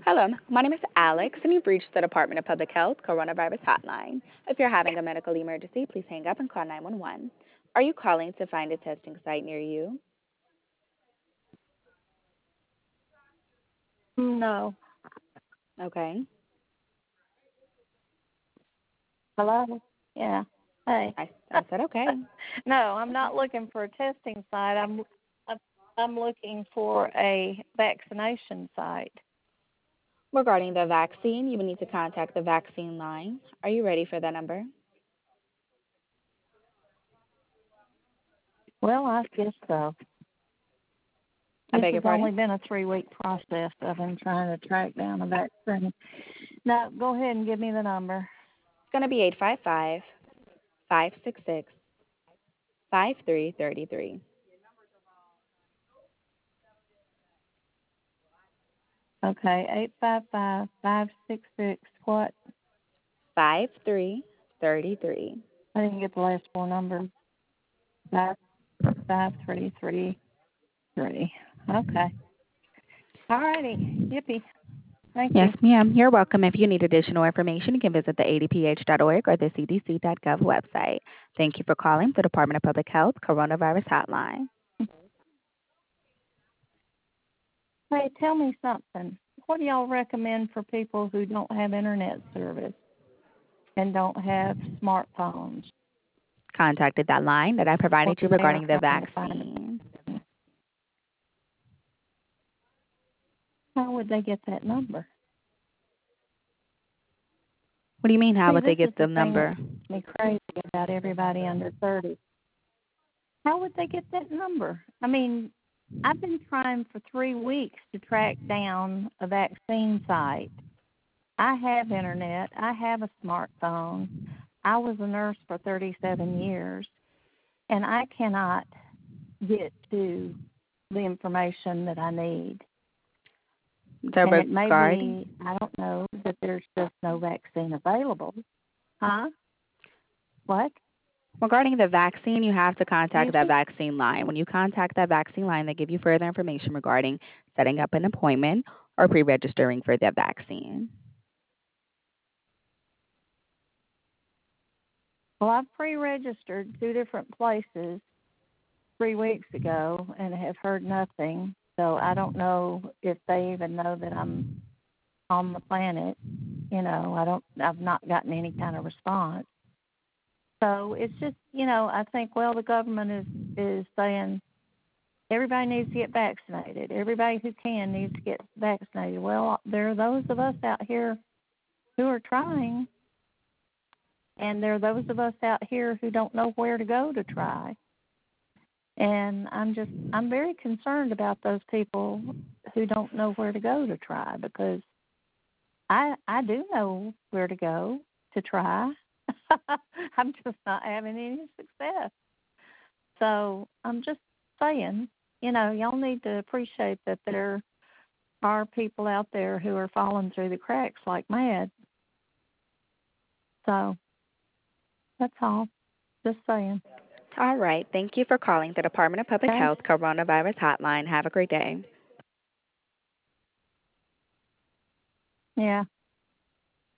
Hello, my name is Alex, and you've reached the Department of Public Health Coronavirus Hotline. If you're having a medical emergency, please hang up and call 911. Are you calling to find a testing site near you? No. Okay. Hello? Yeah. Hey. I said okay. No, I'm not looking for a testing site. I'm looking for a vaccination site. Regarding the vaccine, you will need to contact the vaccine line. Are you ready for that number? Well, I guess so. I This beg your has pardon? only been a 3-week process of him trying to track down a vaccine. No, go ahead and give me the number. It's going to be 855-566-5333. Okay, 855-566 what? 5333. I didn't get the last four numbers. 55333. Okay. All righty. Yippee. Thank Yes, you. ma'am. You're welcome. If you need additional information, you can visit the adph.org or the cdc.gov website. Thank you for calling the Department of Public Health Coronavirus Hotline. Hey, tell me something. What do y'all recommend for people who don't have internet service and don't have smartphones? Contacted that line that I When provided you they're regarding the trying to find vaccine. it. How would they get that number? What do you mean, how See, would they this is get the the thing that number? makes me crazy about everybody under 30. How would they get that number? I mean, I've been trying for 3 weeks to track down a vaccine site. I have internet. I have a smartphone. I was a nurse for 37 years, and I cannot get to the information that I need. So And it may regarding be, I don't know, that there's just no vaccine available. Huh? What? regarding the vaccine, you have to contact Excuse that me? vaccine line. When you contact that vaccine line, they give you further information regarding setting up an appointment or pre-registering for the vaccine. Well, I've pre-registered two different places 3 weeks ago and have heard nothing. So I don't know if they even know that I'm on the planet. I've not gotten any kind of response. So it's just, I think, well, the government is saying everybody needs to get vaccinated. Everybody who can needs to get vaccinated. Well, there are those of us out here who are trying, and there are those of us out here who don't know where to go to try. And I'm very concerned about those people who don't know where to go to try, because I do know where to go to try. I'm just not having any success. So I'm just saying, y'all need to appreciate that there are people out there who are falling through the cracks like mad. So that's all. Just saying. All right. Thank you for calling the Department of Public Okay? Health Coronavirus Hotline. Have a great day. Yeah.